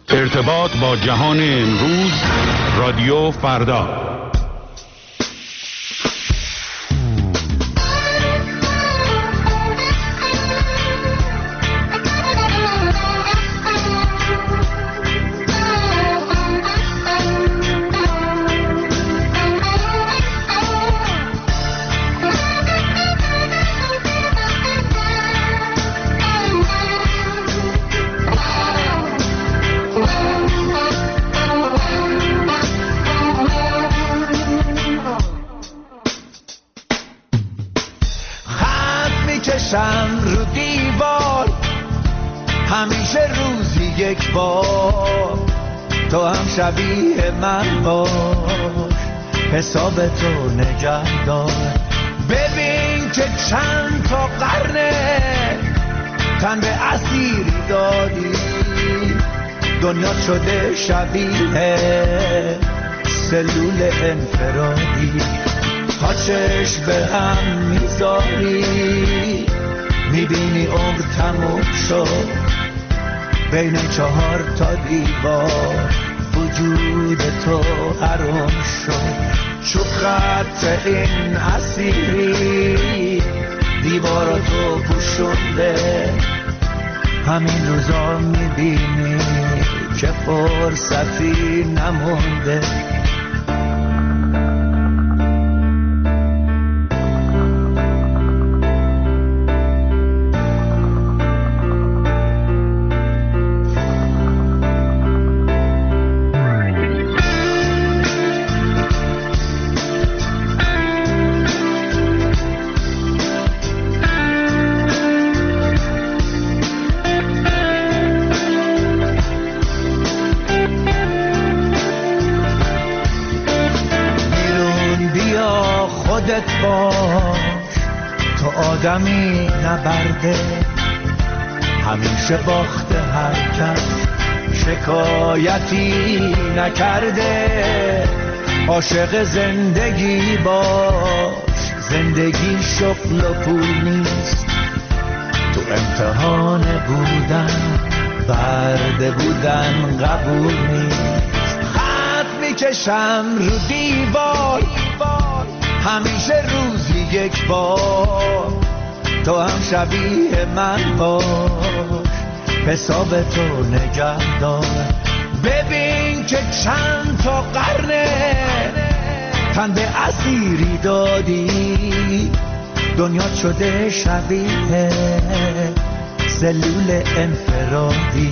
ارتباط با جهان امروز، رادیو فردا. رو دیوار همیشه روزی یک بار، تو هم شبیه من باش، حساب تو نگه دار. ببین که چند تا قرنه تن به اسیری دادی، دنیا شده شبیه سلول انفرادی. تا چشم به هم میذاری میبینی عمر تموم شد، بین 4 تا دیوار وجود تو حرام شد. چو خط این اسیری دیواراتو پوشونده، همین روزا میبینی که فرصتی نمونده. تو آدمی نبرده، همیشه باخته هر کس، شکایتی نکرده. عاشق زندگی باش، زندگی شغل و پول نیست. تو امتحان بودن، برده بودن قبول نیست. خط میکشم رو دیوار، همیشه روزی یک بار، تو هم شبیه من باش، حساب تو نگه دار. ببین که چند تا قرنه تن به اسیری دادی، دنیا شده شبیه سلول انفرادی.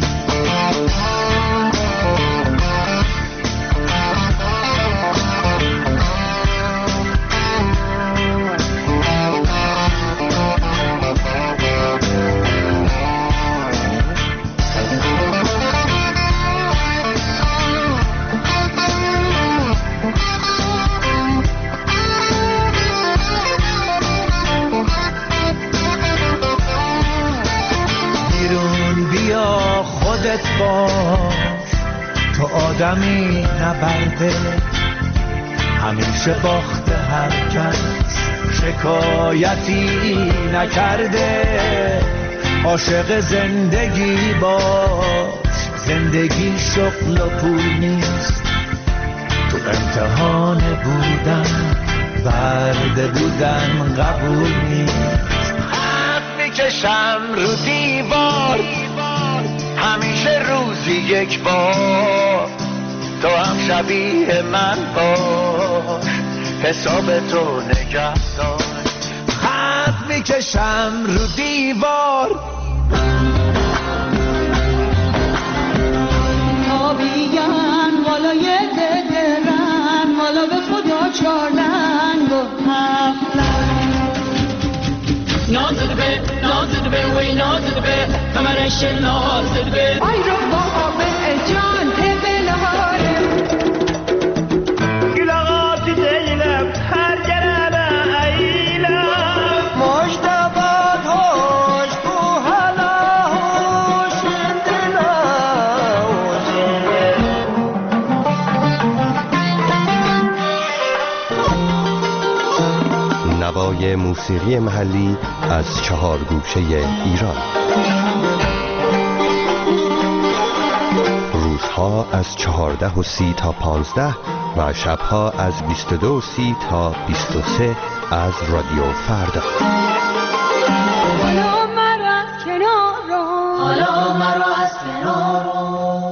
باش، تو آدمی نبرده، همیشه باخته هر کس، شکایتی نکرده. عاشق زندگی باش، زندگی شغل و پول نیست. تو امتحان بودن، برده بودن قبول نیست. خط میکشم رو دیوار، همیشه روزی یک بار، تو هم شبیه من باش، حساب تو نگه دار. خط میکشم رو دیوار، آبیان والای ددرن، والا به خدا 4 لنگ و 7 لنگ. نازده به وی نازده به کمرش نازده به ای رو بابا به جان تبلاره گلاغاتی دیلم هر جرابه ایلم مجتبات هوش تو حالا هوش دلا نوای موسیقی محلی از 4 گوشه ایران. روزها از 14:30 تا 15 و شبها از 22:30 تا 23 از رادیو فردا. حالا مرا از کنار رو، حالا مرا از کنار رو.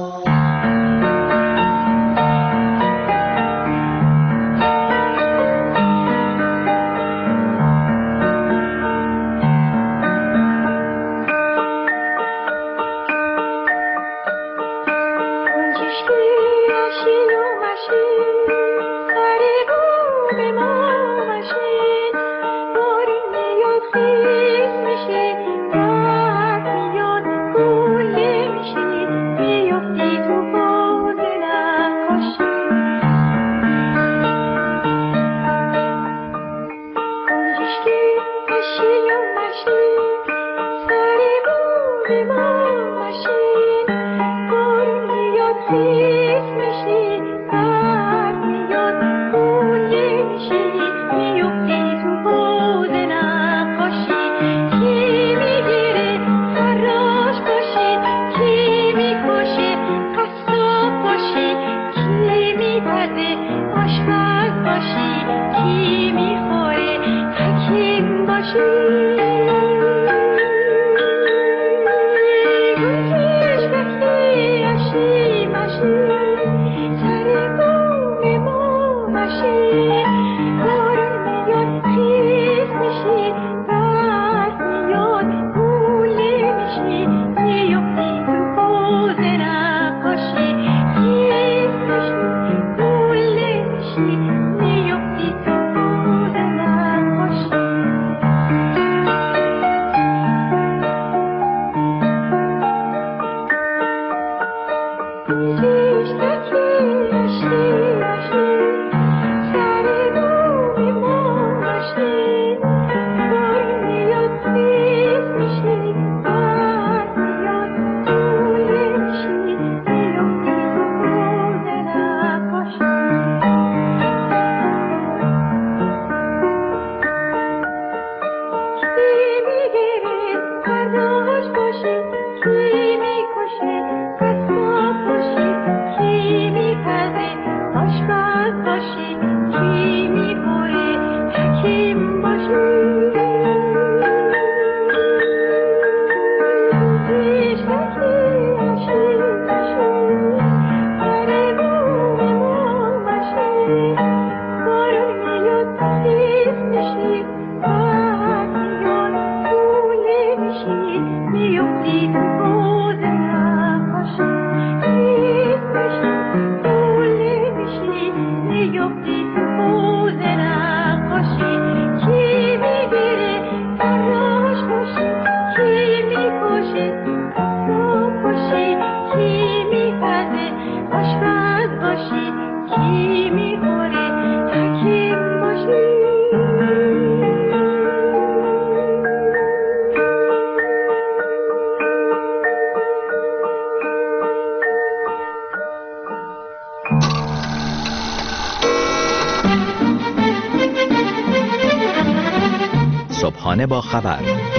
صبحانه با خبر،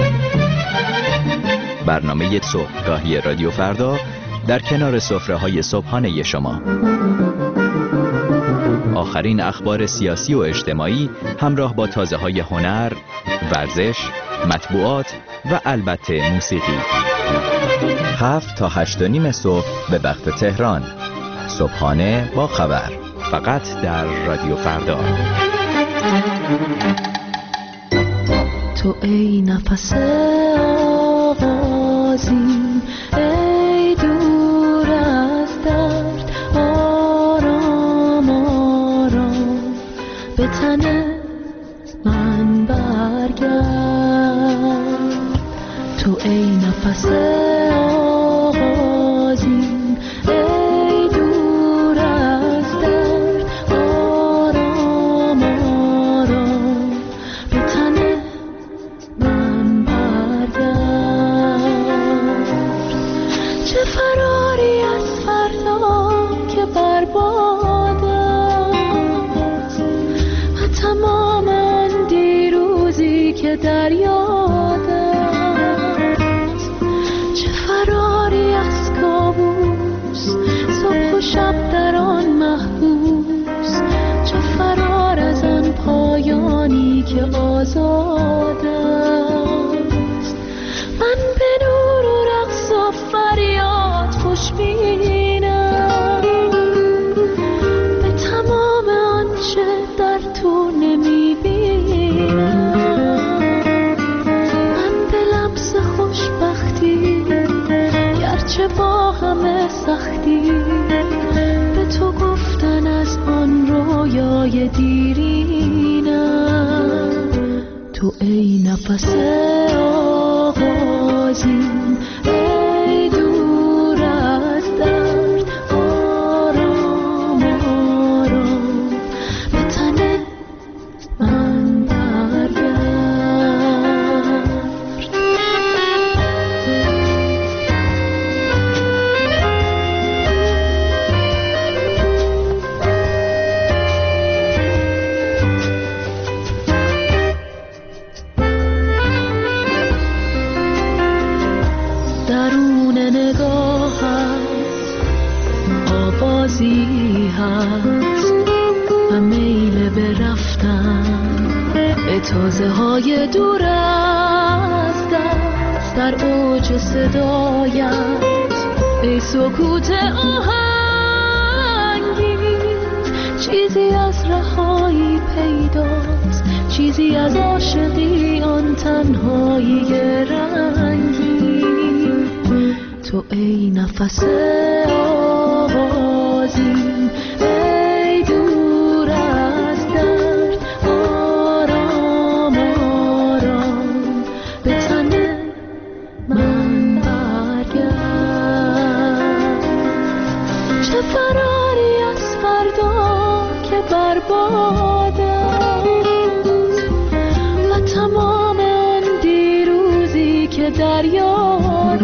برنامه صبحگاهی رادیو فردا در کنار سفره‌های صبحانه شما. آخرین اخبار سیاسی و اجتماعی همراه با تازه‌های هنر، ورزش، مطبوعات و البته موسیقی. 7 تا 8:30 صبح به وقت تهران. صبحانه با خبر، فقط در رادیو فردا. تو ای نفس آغازین، ای دور از درد، آرام آرام به تن من برگرد. تو ای نفس آغازین، ای دور از درد، آرام آرام به تن من برگرد. چه فراری از فردا که برباد است و تمام آن دیروزی که در یاد است. چه فراری از کابوس صبح با همه سختی به تو گفتن از آن رویای دیرینم. تو ای نفس آغازین، ای دور از درد، آرام آرام به تن من برگرد. درون نگاهت آوازی هست و میل به رفتن به تازه های دور از دست. در اوج صدایت ای سکوت آهنگیز، چیزی از رهایی پیداست، چیزی از عاشقی آن تنهایی رنگی. تو ای نفس آغازین، ای دور از درد، آرام آرام به تن من برگرد. چه فراری از فردا که برباد است و تمام آن دیروزی که در یاد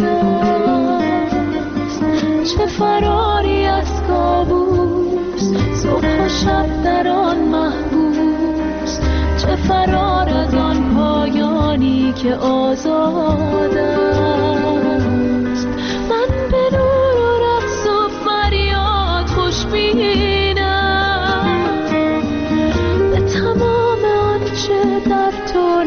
است. چه فراری از کابوس، صبح و شب در آن محبوس. چه فرار از آن پایانی که آزاد است. من به نور و رقص و فریاد خوشبینم، به تمام آنچه در تو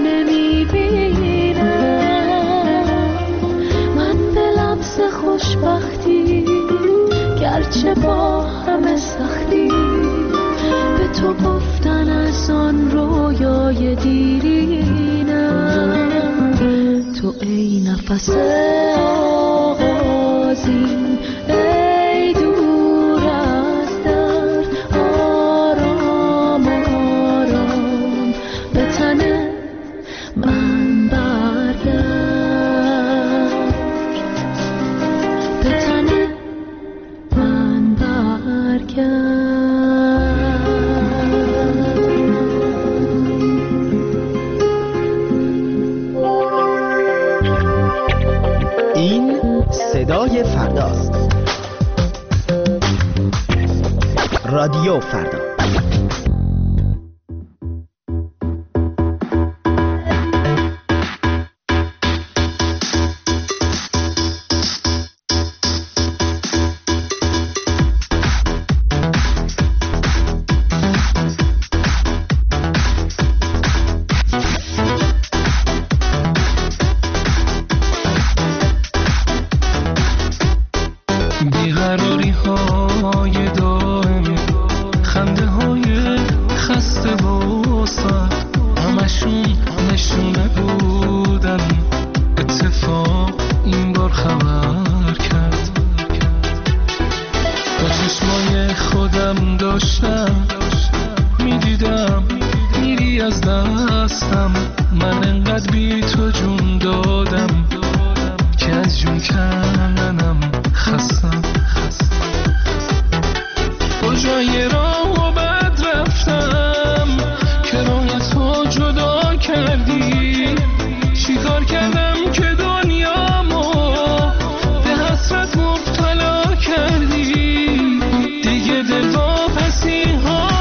نمیبینم. من به لمس خوشبختی گرچه با همه سختی به تو گفتن از آن رویای دیرینم. تو ای نفس آغازین، ای دور از درد، آرام آرام به تن من برگرد. به تن من برگرد. این صدای فرداست. رادیو فردا. بیقراری های دائم، خنده های خسته و سخت، همشون نشونه بودن. اتفاق این بار خبر کرد. با چشمای خودم داشتم میدیدم میری از دستم. من انقدر بی تو جون دادم که از جون کندنم خستم. کجای راه و بد رفتم که راه تو جدا کردی؟ چی کار کردم که دنیامو به حسرت مبتلا کردی؟ دیگه دل واپسی ها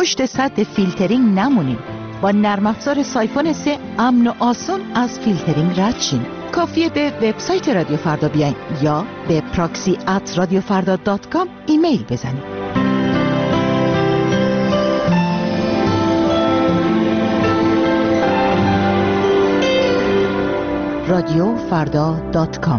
پشت سد فیلترینگ نمونین. با نرم افزار سایفون 3 امن و آسان از فیلترینگ رد شین. کافیه به وبسایت رادیو فردا بیاین یا به proxy@radiofarda.com ایمیل بزنید. radiofarda.com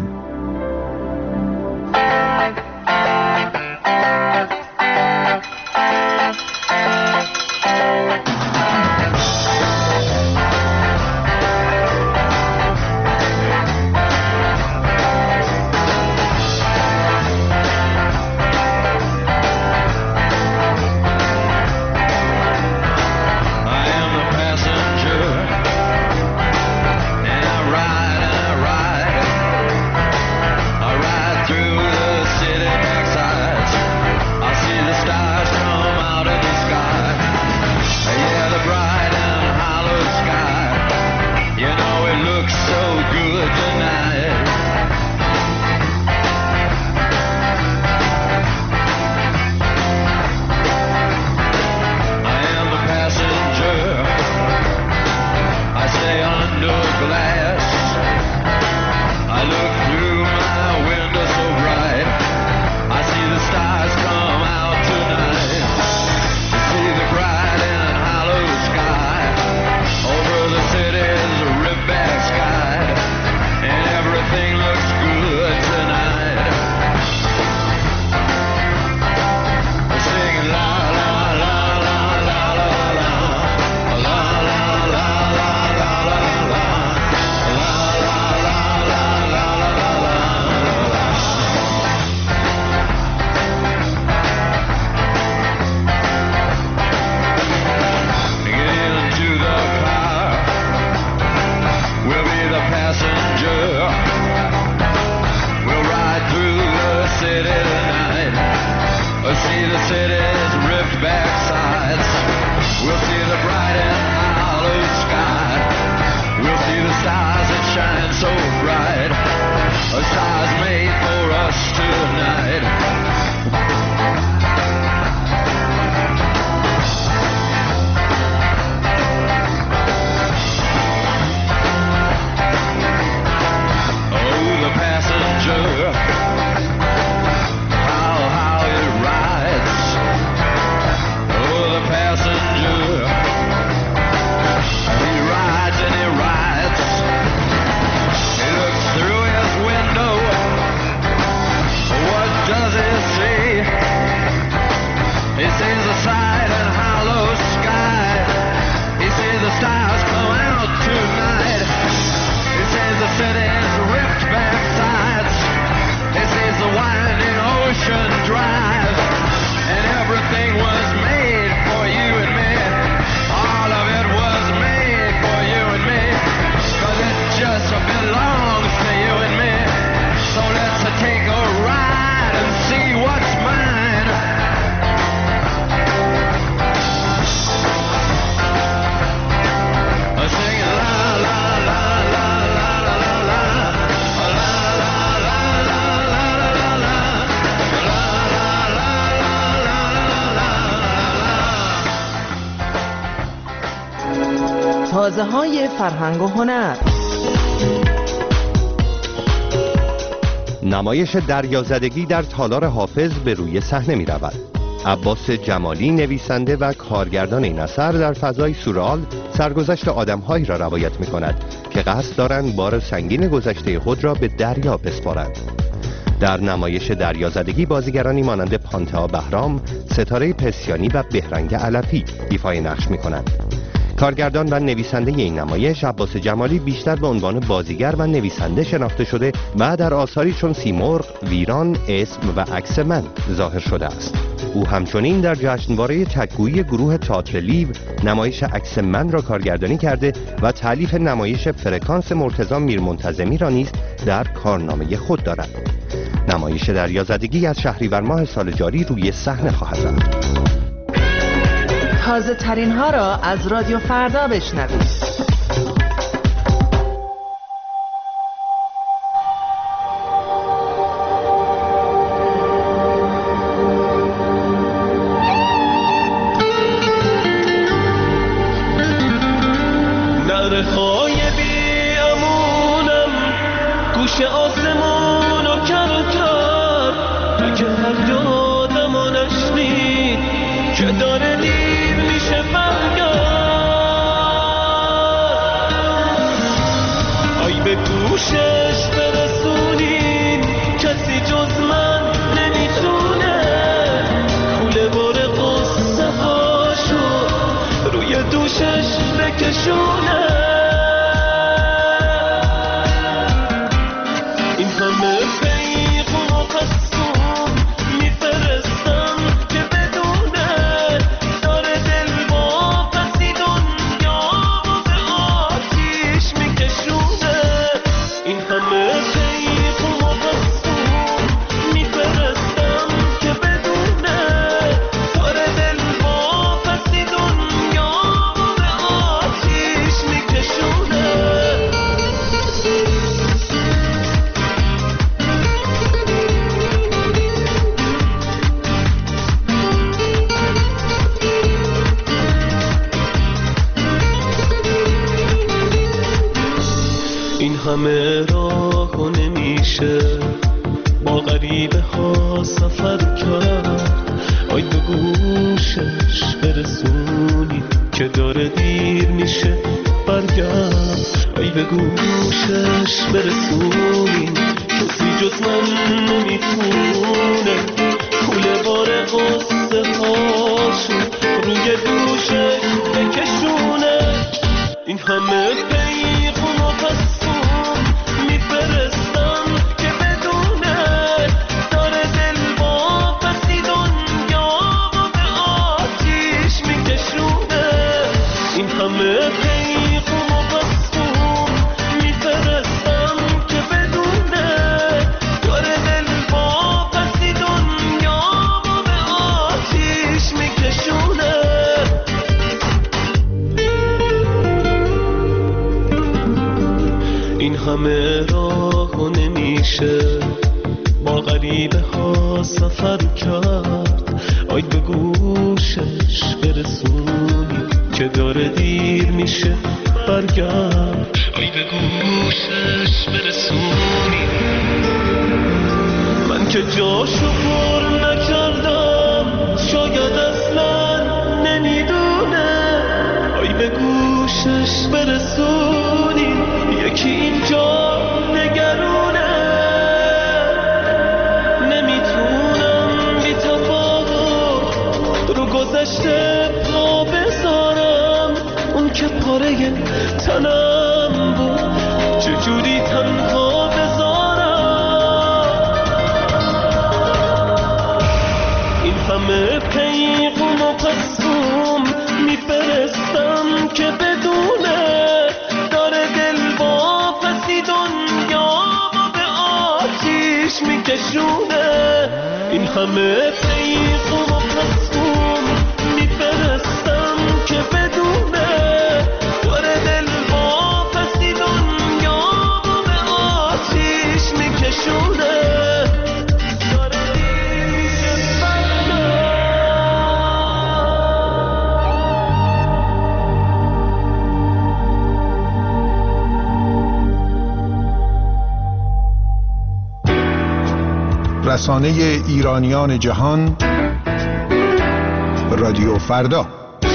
تازه‌های فرهنگ و هنر. نمایش دریازدگی در تالار حافظ به روی صحنه می رود. عباس جمالی نویسنده و کارگردان این اثر در فضای سورئال سرگذشت آدم‌هایی را روایت می کند که قصد دارند بار سنگین گذشته خود را به دریا بسپارند. در نمایش دریازدگی بازیگرانی مانند پانتا بهرام، ستاره پسیانی و بهرنگ علفی ایفای نقش می کنند. کارگردان و نویسنده این نمایش عباس جمالی بیشتر به عنوان بازیگر و نویسنده شناخته شده و در آثاری چون سیمرغ، ویران، اسم و عکس من ظاهر شده است. او همچنین در جشنواره تک‌گویی گروه تئاتر لیو نمایش عکس من را کارگردانی کرده و تالیف نمایش فرکانس مرتضی میرمنتظمی را نیز در کارنامه خود دارد. نمایش دریازدگی از شهریور ماه سال جاری روی صحنه خواهد رفت. تازه ترین ها را از رادیو فردا بشنوید. همه راه نمیشه با غریبه ها سفر کرد، آی به گوشش برسونی که داره دیر میشه برگرد، آی به گوشش برسونی کسی جز من نمیتونه کوله بار قصه هاشو روی دوشش بکشونه. این همه پیغام و پسون میفرستم که بدونه داره دل واپسی دنیا و به آتیش میکشونه. این همه پیغام و پسون میفرستم که بدونه داره دل واپسی دنیا و به آتیش میکشونه. این همه راه نمیشه با غریبه ها سفر کرد، آی به گوشش برسونی که داره دیر میشه برگرد، آی به گوشش برسونی. من که جاشو پر نکردم شاید اصلا نمیدونه، آی به گوشش برسونی یکی اینجا نگرونه. نمیتونم بی تفاوت رو گذشته پا بذارم، اون که پاره تنم بود چجوری تنها بذارم. این همه پیغام و پسوم میفرستم که بدونه داره دل واپسی دنیا و به آتیش میکشونه. این همه پیغام و پسوم میفرستم که بدونه داره دل واپسی دنیا و به آتیش میکشونه. رسانه ایرانیان جهان رادیو فردا.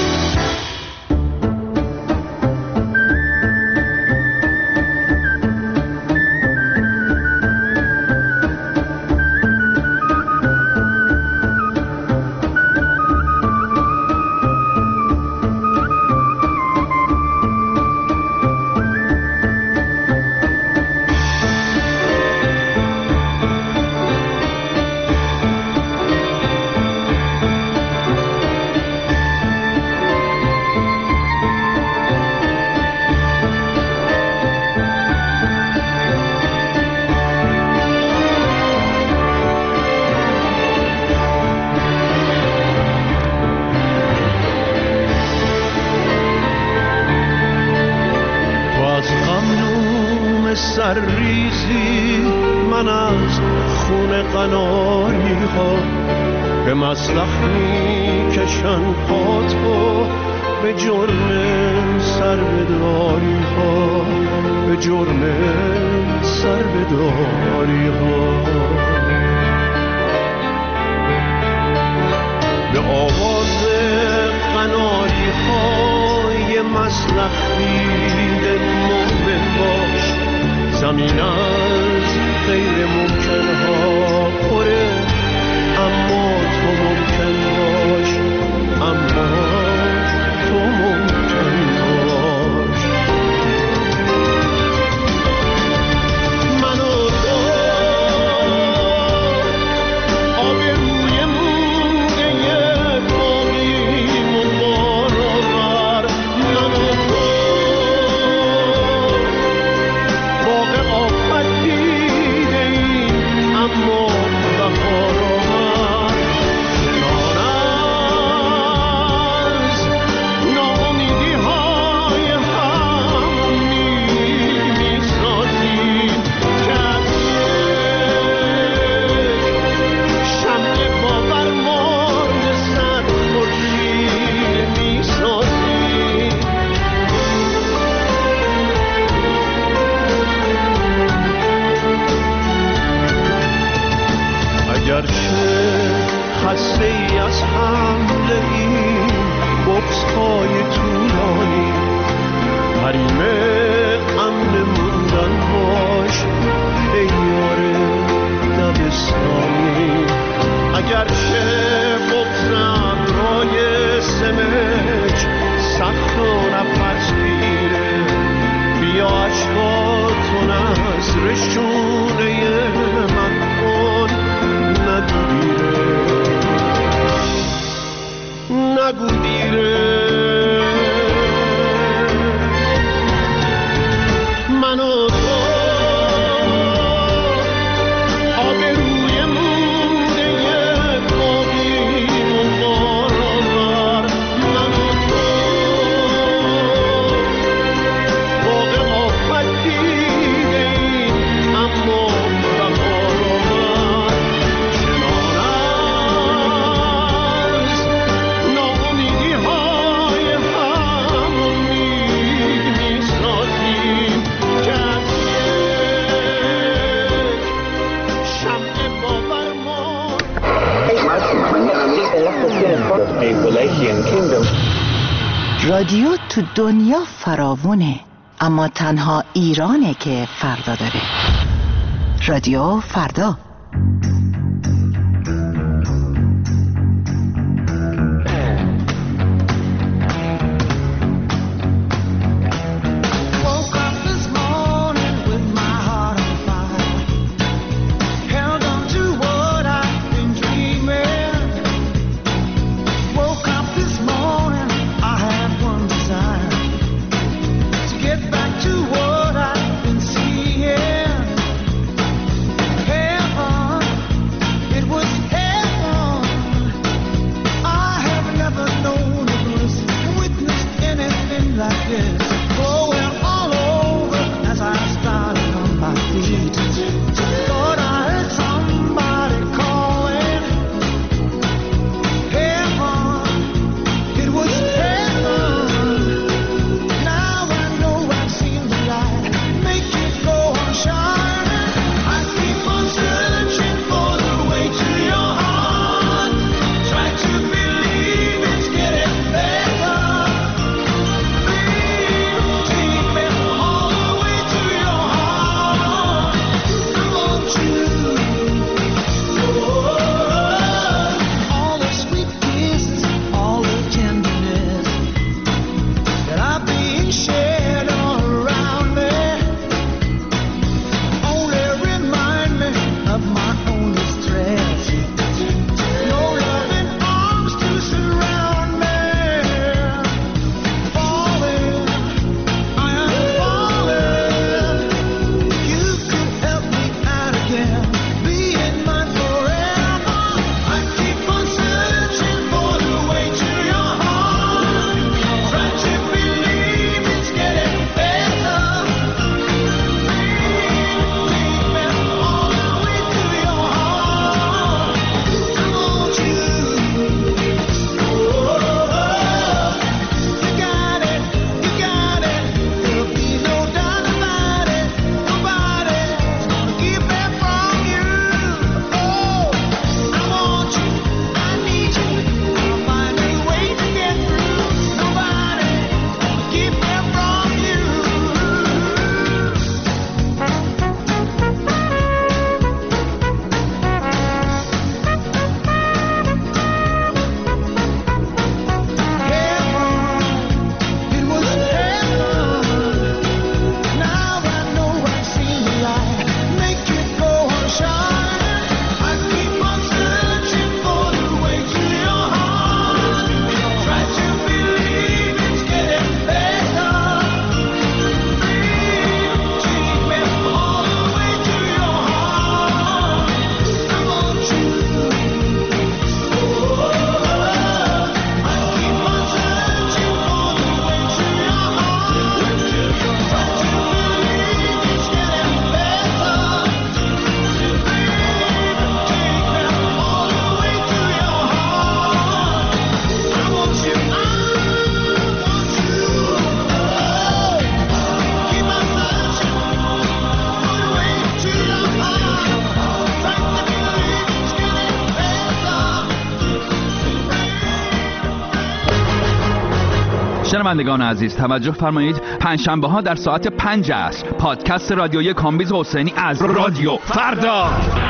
سرریزی من از خون قناری ها به مسلخ می کشن پاتو، به جرم سربداری ها، به جرم سربداری ها. به آواز قناری های مسلخ دیده مؤمن باش، زمین از غیر ممکن ها پره اما تو ممکن باش، اما تو ممکن باش. من و تو از حمل این بغض‌های طولانی حریم امن موندن باش ای یار دبستانی اگرچه بغضم رای سمج سخت و نفس گیره بیا عشقاتون از رشونه من کن نگو دیره من و تو آبروی مونده باقیم و بارآور من و تو باغ آفت دیدیم اما بهار آمد چنان از ناامیدی های هم امید میسازیم که از یک شمع باور ما رادیو تو دنیا فراوونه، اما تنها ایرانه که فردا داره. رادیو فردا. Get back to what I've been seeing. شنوندگان عزیز توجه فرمایید، پنجشنبه ها در ساعت 5 عصر پادکست رادیویی کامبیز حسینی از رادیو فردا.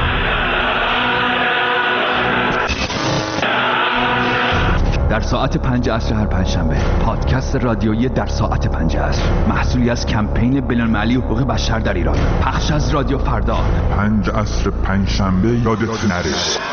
در ساعت 5 عصر هر پنجشنبه پادکست رادیویی در ساعت 5 عصر، محصولی از کمپین بین‌المللی حقوق بشر در ایران، پخش از رادیو فردا. 5 عصر پنجشنبه یادت نره.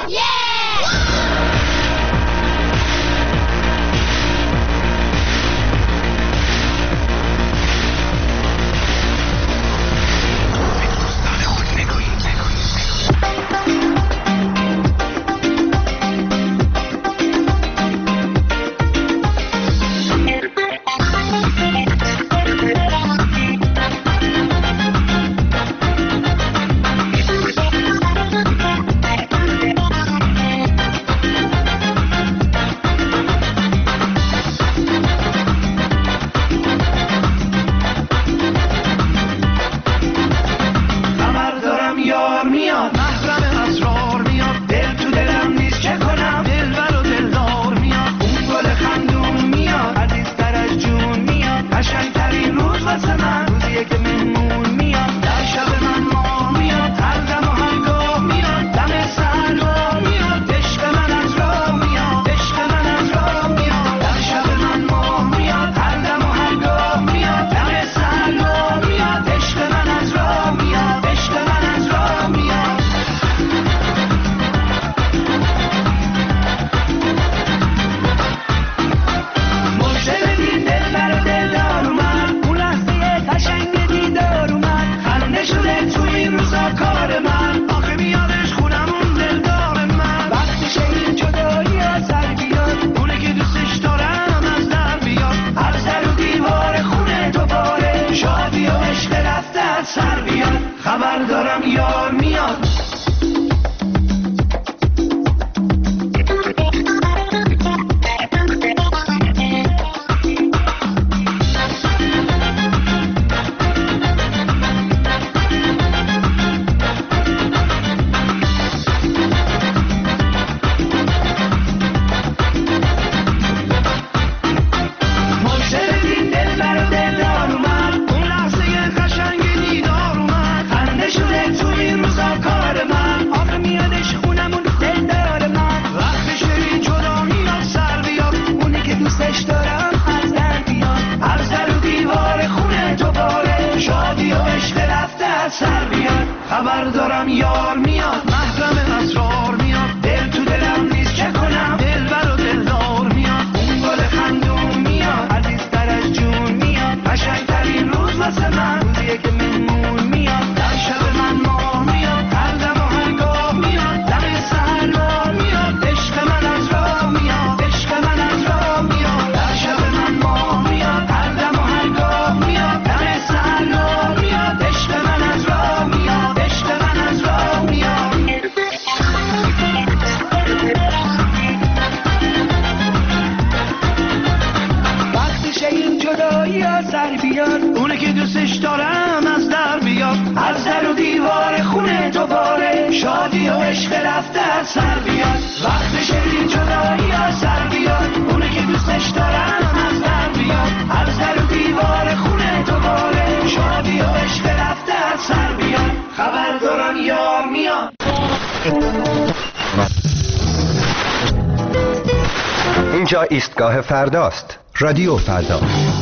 اینجا ایستگاه فرداست. رادیو فردا.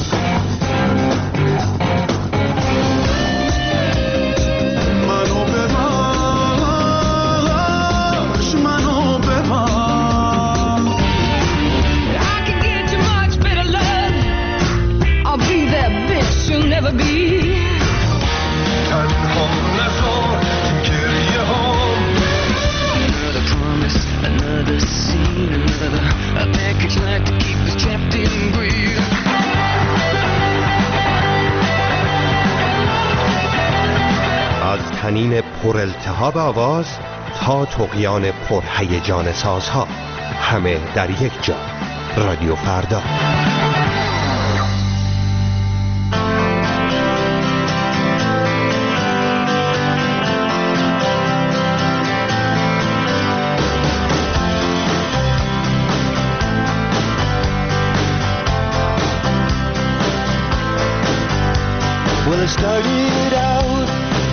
از طنین پر التهاب آواز تا طغیان پر هیجان سازها، همه در یک جا. رادیو فردا. Started out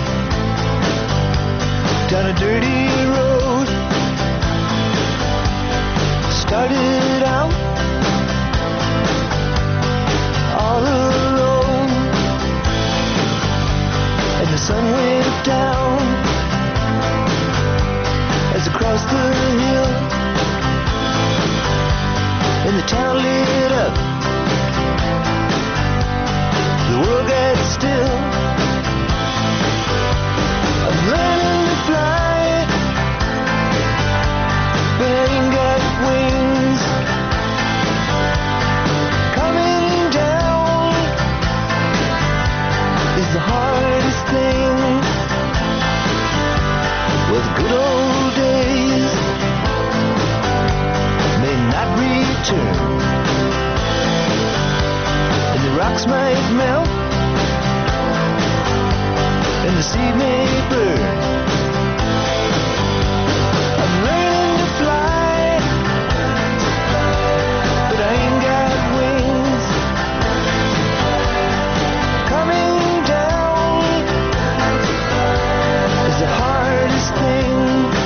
down a dirty road. Started out all alone, and the sun went down as I crossed the hill, and the town lit up. The world got still. I'm learning to fly, but I ain't got wings. Coming down is the hardest thing. Well, the good old days may not return, and the rocks might melt, and the sea may burn. I'm learning to fly, but I ain't got wings. Coming down is the hardest thing.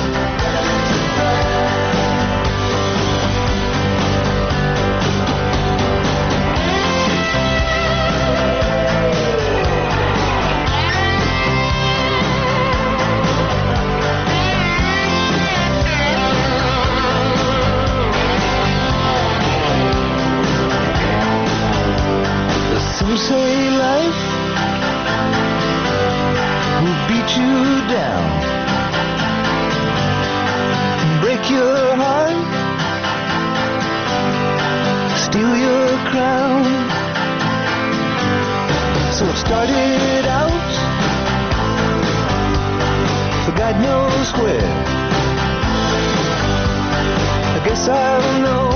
Some say life will beat you down, break your heart, steal your crown. So it started out for God knows where. I guess I'll know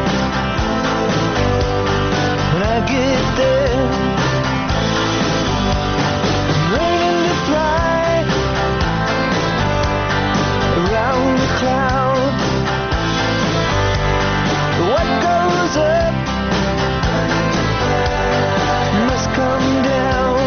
when I get there. I'm learning to fly around the clouds. What goes up must come down.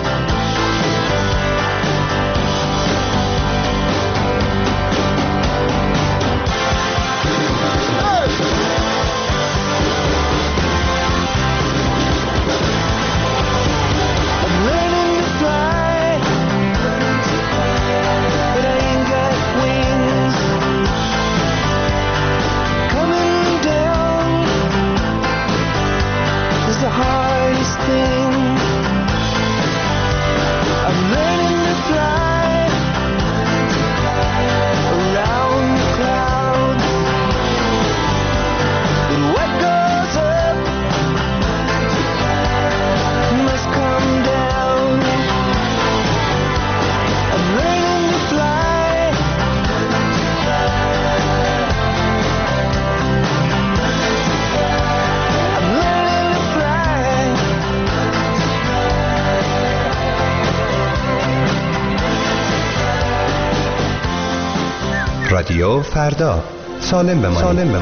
رادیو فردا، سالم بمانید.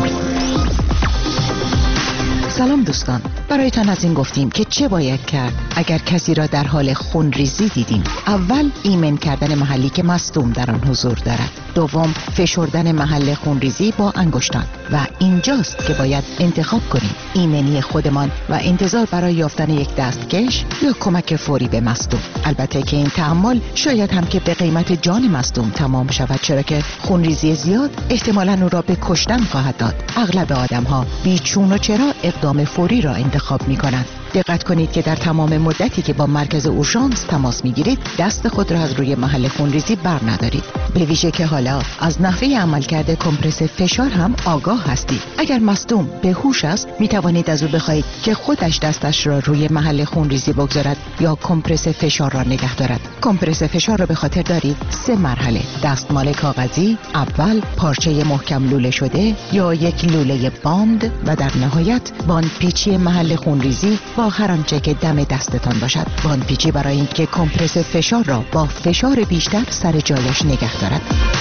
سلام دوستان، برایتان از این گفتیم که چه باید کرد اگر کسی را در حال خونریزی دیدیم. اول ایمن کردن محلی که مصدوم در آن حضور دارد. دوم فشردن محل خونریزی با انگشتان و اینجاست که باید انتخاب کنیم ایمنی خودمان و انتظار برای یافتن یک دستکش یا کمک فوری به مصدوم. البته که این تعامل شاید هم که به قیمت جان مصدوم تمام شود، چرا که خونریزی زیاد احتمالاً او را به کشتن خواهد داد. اغلب آدم‌ها بیچون و چرا اقدام فوری را انتخاب می‌کنند. دقت کنید که در تمام مدتی که با مرکز اورژانس تماس میگیرید دست خود را از روی محل خونریزی بر ندارید. به ویژه که حالا از نحوه عملکرد کمپرس فشار هم آگاه هستید. اگر مصدوم به هوش است می توانید از او بخواهید که خودش دستش را روی محل خونریزی بگذارد یا کمپرس فشار را نگه دارد. کمپرس فشار را به خاطر دارید 3 مرحله: دستمال کاغذی، اول پارچه محکم لوله شده یا یک لوله باند و در نهایت باندپیچی محل خونریزی با هر آنچه که دم دستتان باشد. باندپیچی برای اینکه کمپرس فشار را با فشار بیشتر سر جایش نگه دارد.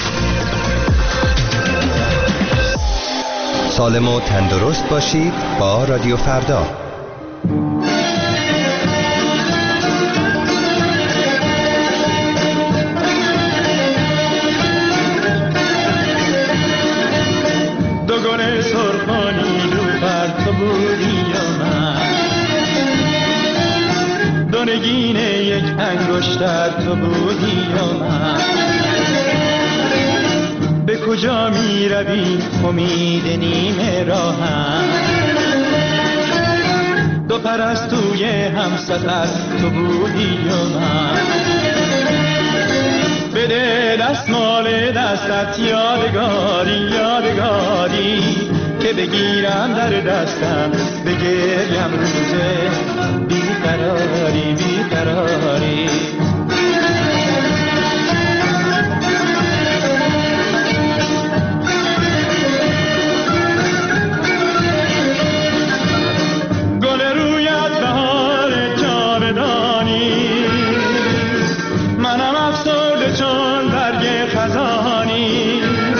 سالم و تندرست باشید با رادیو فردا. کنی لوفر تو بودی یا من، دونگین یک انگشتر تو بودی یا من. به کجا می روی امید نیمه راهم، دو پرستوی همسفر تو بودی یا من. بده دستمال دستت یادگاری یادگاری، که بگیرم در دستم بگریم روزه بیقراری بیقراری. گل رویت بهار جاودانی، منم افسرده چون برگ خزانی.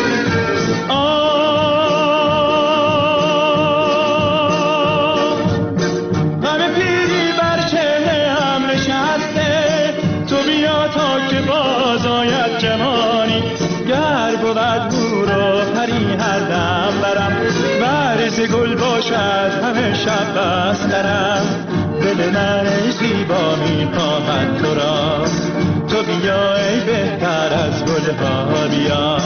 غم پیری بر چهره هم نشسته، تو بیا تا که باز آید جوانی. گر بود بورا پری هر دم برم، برز گل باشد همه شب بسترم. دل من ای زیبا می خواهد تو را، تو بیا ای بهتر از گلها بیا.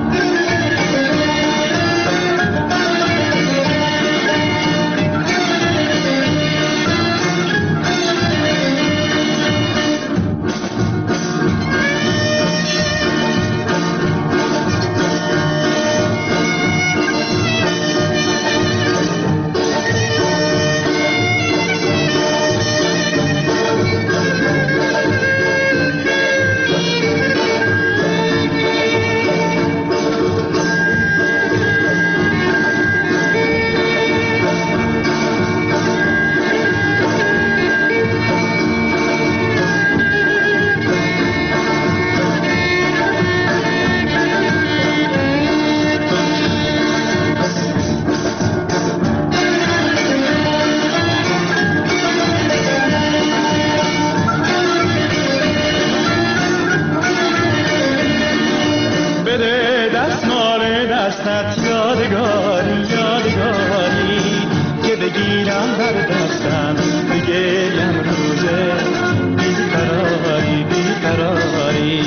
دستت یادگاری یادگاری، که بگیرم بر دستم بگریم روزه بیقراری بیقراری.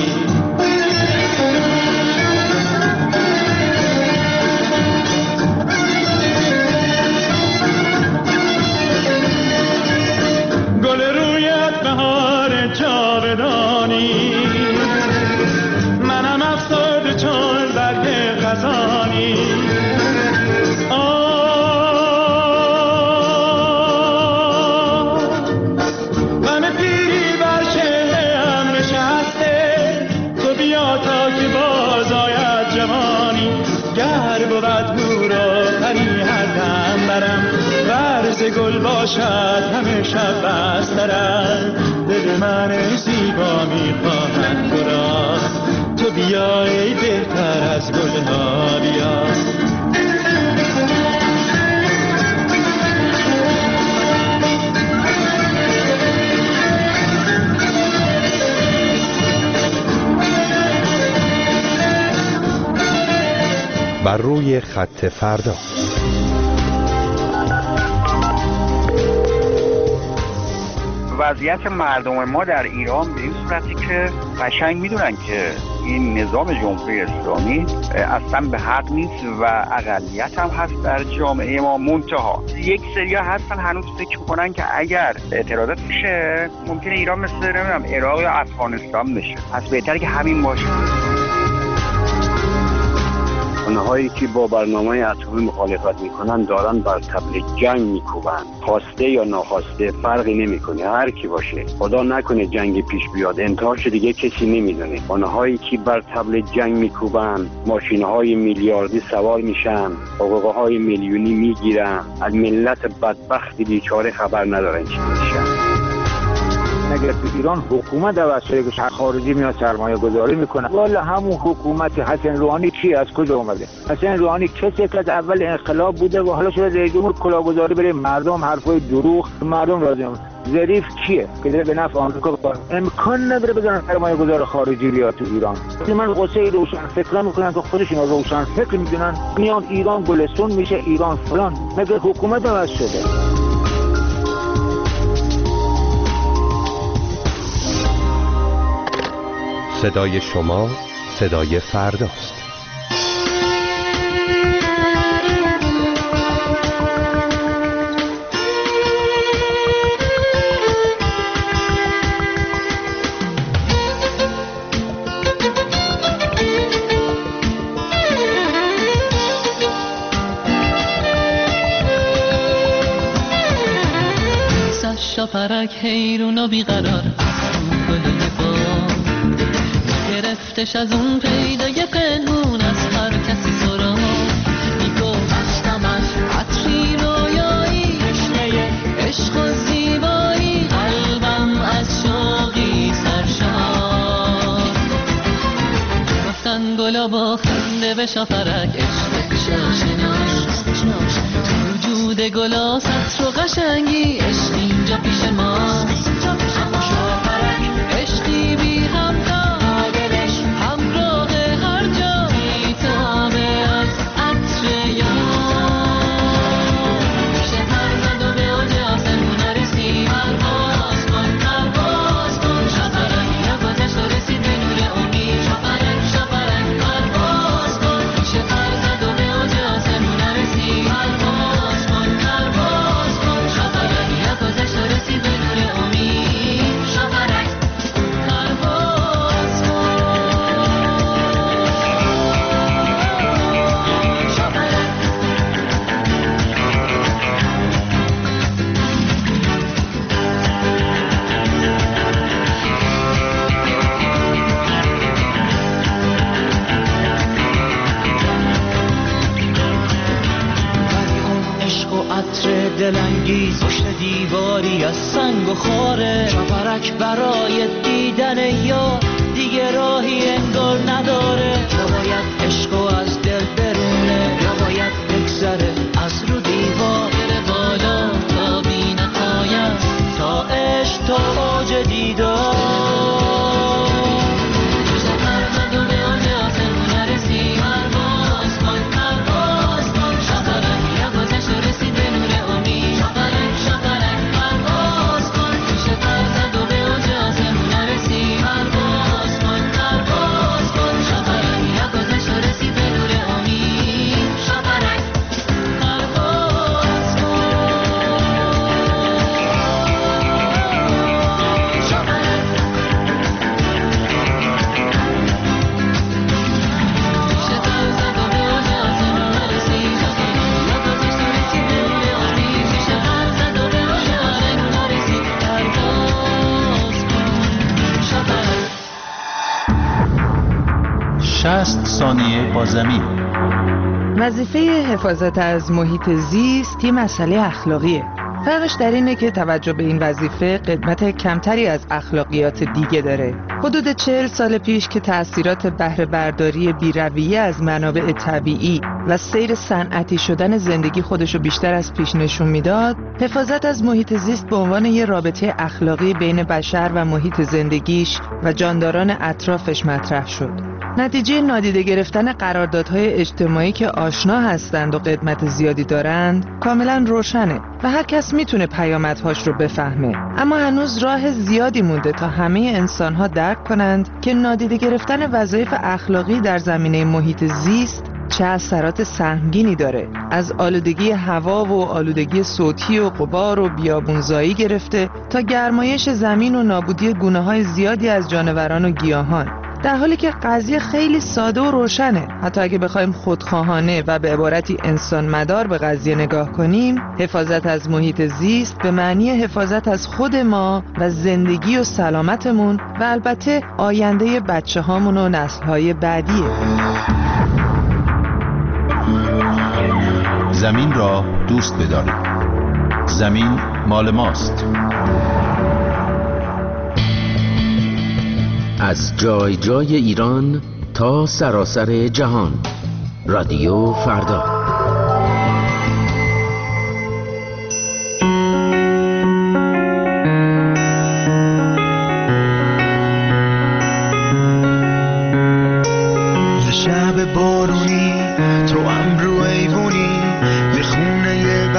گل رویت بهار جاودانی، منم افسرده چون برگ خزانی. غم پیری بر چهره هم نشسته، تو بیا تا که باز آید جوانی. گر بود هورا پری هر دم برم، برز گل باشد همه شب بسترم. دل من ای زیبا می خواهد تو را، تو بیا ای بهتر از گلها بیا. بر روی خط فردا. وضعیت مردم ما در ایران به این صورتی که قشنگ میدونن که این نظام جمهوری اسلامی اصلا به حق نیست و اقلیت هم هست در جامعه ما. منتها یک سریا هستن هنوز فکر میکنن که اگر اعتراضات بشه ممکنه ایران مثل نمیدونم عراق یا افغانستان بشه، پس بهتره که همین باشه. آنهایی که با برنامه اتمی مخالفت میکنن دارن بر طبل جنگ میکوبن، خواسته یا ناخواسته فرقی نمیکنه، هر کی باشه. خدا نکنه جنگ پیش بیاد، انتهاش دیگه کسی نمیدونه. آنهایی که بر طبل جنگ میکوبن ماشینهای میلیاردی سوار میشن، حقوقهای میلیونی میگیرن، از ملت بدبخت بیچاره خبر ندارن چی میشن. اگر تو ایران حکومت عوض شده که خارجی میاد سرمایه گذاری میکنه، والا همون حکومت حسن روحانی چی از کجا اومده؟ حسن روحانی کسی که از اول انقلاب بوده و حالا شده رئیس جمهور کلاهگذاری برای مردم، حرفای دروغ، مردم راضی ظریف چیه که به نفع آمریکا بکنه؟ امکان نداره بذارن سرمایه گذار خارجی بیاد تو ایران. من قصه روشن فکر میکنن که خودشون روشن فکر میدونن میان ایران گلستون میشه، ایران فلان. مگه حکومت عوض شده؟ صدای شما صدای فرداست. شاپرک حیرون و بیقرار گلوی با گرفتش از اون پیدای پنهون از هر کسی سرا میگو بختم از عطری رویایی تشنه عشق و زیبایی قلبم از شوقی سرشار گفتن گلا با خنده به شاپرک عشق شاشناش وجود گلا سطر و قشنگی عشق اینجا پیش ماست. شاپرک عشقی بی همتا دلش همراه هر جا میتابه از عطر یار میشه پر زد و به اوج آسمون نرسی پرواز کن پرواز کن شاپرک یا گذشت و رسید به نور امید شاپرک شاپرک پرواز کن میشه پر زد و به اوج آسمون نرسی پرواز کن پرواز کن شاپرک یا گذشت و رسید به نور امید شاپرک پرواز کن شاپرک عشق و عطر دلانگیز پشت دیواری از سنگ و خاره شاپرک برای دیدن یار دیگه راهی انگار نداره یا باید عشقو از دل برونه یا باید بگذره از رو دیوار بره بالا تا بی نهایت تا عشق تا اوج دیدار میشه پر زد و به اوج آسمون نرسی پرواز کن پرواز کن شاپرک یا گذشت و رسید به نور امید شاپرک شاپرک پرواز کن میشه پر زد و به اوج آسمون نرسی پرواز کن پرواز کن شاپرک یا گذشت و رسید به نور امید شاپرک پرواز کن شاپرک میشه پر زد و به اوج آسمون نرسی شاپرک یا گذشت و رسید به نور امید میشه پر زد و به اوج آسمون نرسی پرواز کن شاپرک 60 ثانیه با زمین. وظیفه حفاظت از محیط زیست یه مسئله اخلاقیه. فرقش در اینه که توجه به این وظیفه قدمت کمتری از اخلاقیات دیگه داره. حدود 40 سال پیش که تأثیرات بهره برداری بی‌رویه از منابع طبیعی و سیر صنعتی شدن زندگی خودشو بیشتر از پیش نشون میداد، حفاظت از محیط زیست به عنوان یه رابطه اخلاقی بین بشر و محیط زندگیش و جانداران اطرافش مطرح شد. نتیجه نادیده گرفتن قراردادهای اجتماعی که آشنا هستند و قدمت زیادی دارند کاملا روشنه و هر کس میتونه پیامدهاش رو بفهمه. اما هنوز راه زیادی مونده تا همه انسانها درک کنند که نادیده گرفتن وظایف اخلاقی در زمینه محیط زیست چه اثرات سهمگینی داره. از آلودگی هوا و آلودگی صوتی و غبار و بیابونزایی گرفته تا گرمایش زمین و نابودی گونه‌های زیادی از جانوران و گیاهان. در حالی که قضیه خیلی ساده و روشنه. حتی اگه بخوایم خودخواهانه و به عبارتی انسان مدار به قضیه نگاه کنیم، حفاظت از محیط زیست به معنی حفاظت از خود ما و زندگی و سلامتمون و البته آینده بچه هامون و نسل‌های بعدیه. زمین را دوست بدارید. زمین مال ماست. از جای جای ایران تا سراسر جهان. رادیو فردا.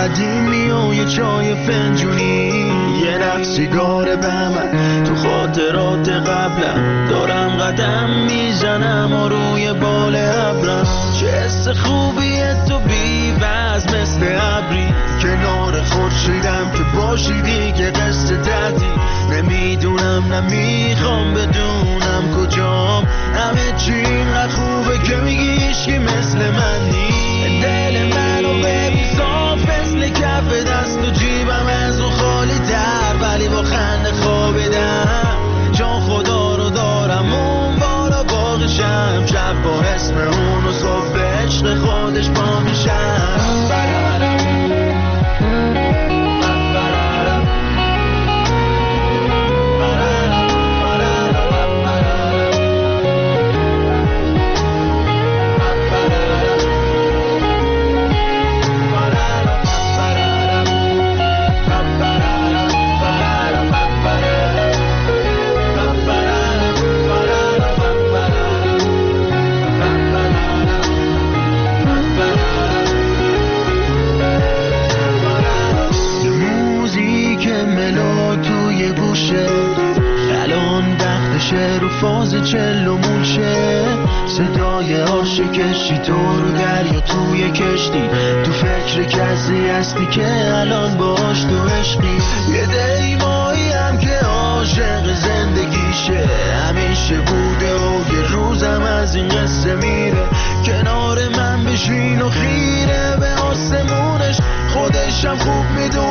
قدیمی و یه چای فنجونی، یه نخ سیگار بهمن تو خاطرات قبلم، دارم قدم میزنم و روی بال ابرم. چه حس خوبیه تو بی وزن مثل ابری، کنار خورشیدم که باشی دیگه قصه دردی. نمیدونم نمیخوام بدونم کجام، همه چی اینقدر خوبه که میگی هیچکی مثل من نیست. دل منو ببین صاف مثل کف دست و جیبم از اون خالی در، ولی با خنده خوابیدم. جان خدا رو دارم اون بالا باقشم، شب با اسم اون و صبح به عشق خودش پا میشم. رو فاز چلمون شه، صدای عاشقشی تو رو دریا توی کشتی، تو فکر کسی هستی که الان باش تو عشقی. یه دیمایی هم که عاشق زندگیشه، همیشه بوده و یه روزم از این قصه میره. کنار من بشین و خیره به آسمونش، خودشم خوب میدونه